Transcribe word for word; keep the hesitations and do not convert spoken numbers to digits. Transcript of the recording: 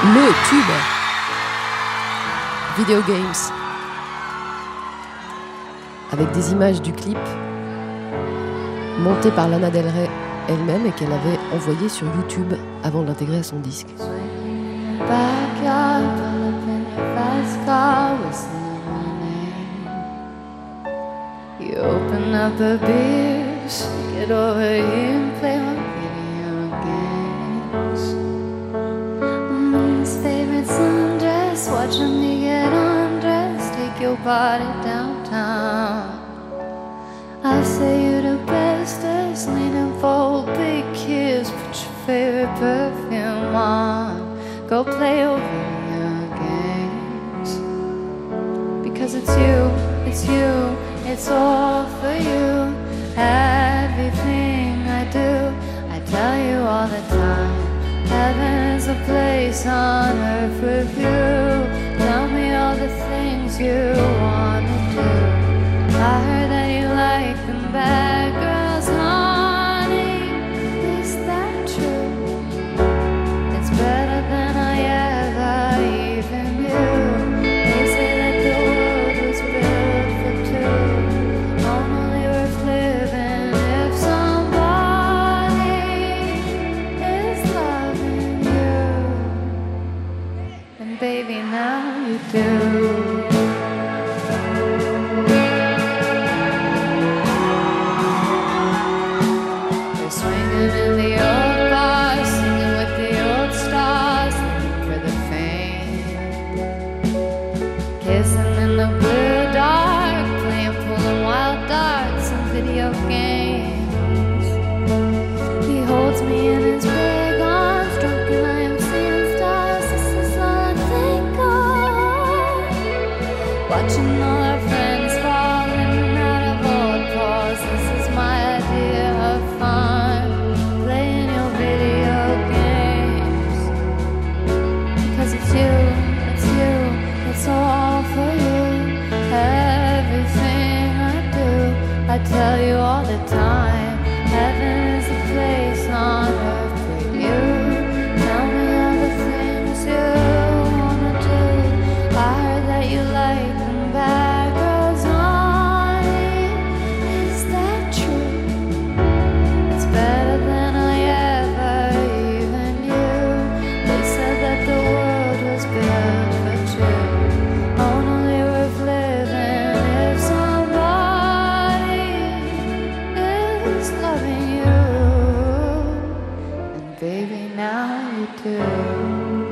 Le tube Video Games, avec des images du clip montées par Lana Del Rey elle-même et qu'elle avait envoyé sur YouTube avant de l'intégrer à son disque. You open up a beer, so get over here and play my video games. Mommy's favorite sundress, watching me get undressed, take your body downtown. I say you're the bestest, leaning for a big kiss, put your favorite perfume on, go play your video games. Because it's you, it's you, it's all for you. Everything I do, I tell you all the time. Heaven's a place on earth with you. Tell me all the things you wanna do. I heard that you like them bad girls, honey. Is that true? It's better than I ever even knew. They say that the world was built for two, only worth living if somebody is loving you. And baby, now you do. Watching all our friends falling out of old cars. This is my idea of fun, playing your video games. Cause it's you, it's you, it's all for you. Everything I do, I tell you all the time. Heaven is a place on earth for you. Tell me all the things you wanna do. I heard that you like bad girls, honey. Is that true? It's better than I ever even knew. They said that the world was built for two, only worth living if somebody is loving you. And baby, now you do.